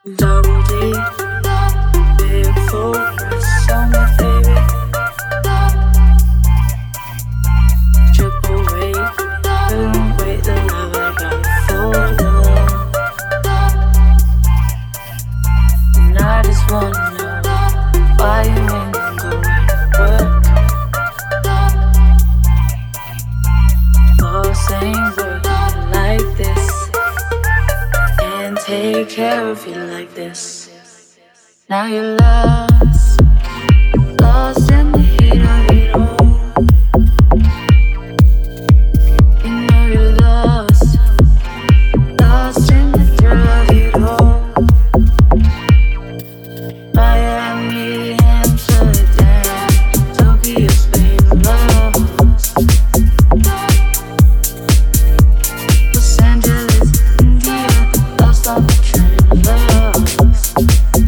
Double D, big focus on my favorite. Triple weight, couldn't wait the love I got for you. And I just wanna know why you ain't going to work. Boss ain't working like this. Can't take care of you like this. Now you're lost, lost in the heat of it all. You know you're lost, lost in the thrill of it all. Miami, Amsterdam, Tokyo, Spain, lost. Los Angeles, India, lost on the train, lost.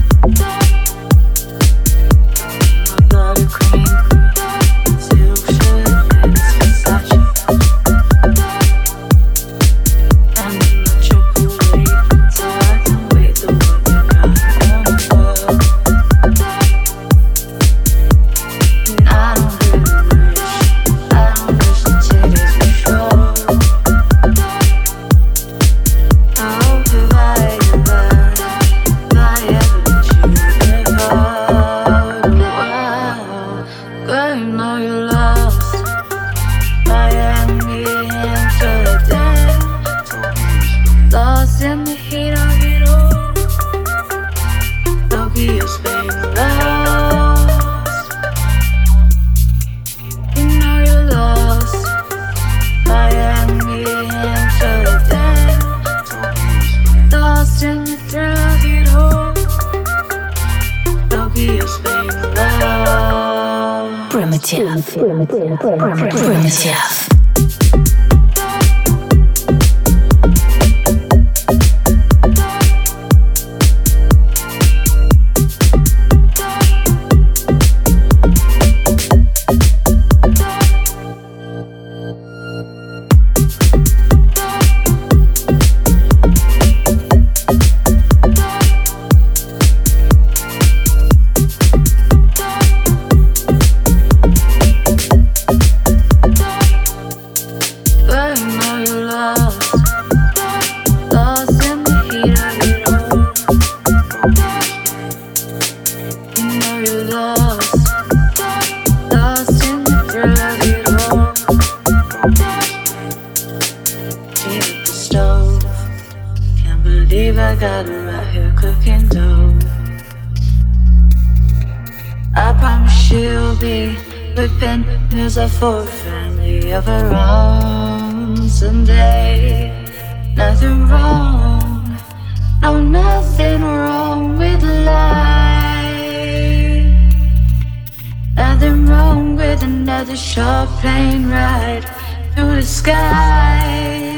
My buttercream, silk shirt, Versace. I'm in my triple weight, so I can wait the one you got on the world. And I don't really wish the titties for sure. Oh, have I ever let you live up? Wow, girl, you know you're lost. Miami, Amsterdam, lost in the heat of it all. Tokyo, Spain, lost. You know you're lost. Miami, Amsterdam, lost in the thrill of it all. Tokyo, Spain, lost. Primitive. Girl, you know you're lost, lost in the heat of it all. You know you're lost, lost in the thrill of it all. Tea at the stove, can't believe I got her right here cooking dough. I promise she'll be whipping meals up for a family of her own someday. Nothing wrong, no, nothing wrong with life. Nothing wrong with another short plane ride through the sky.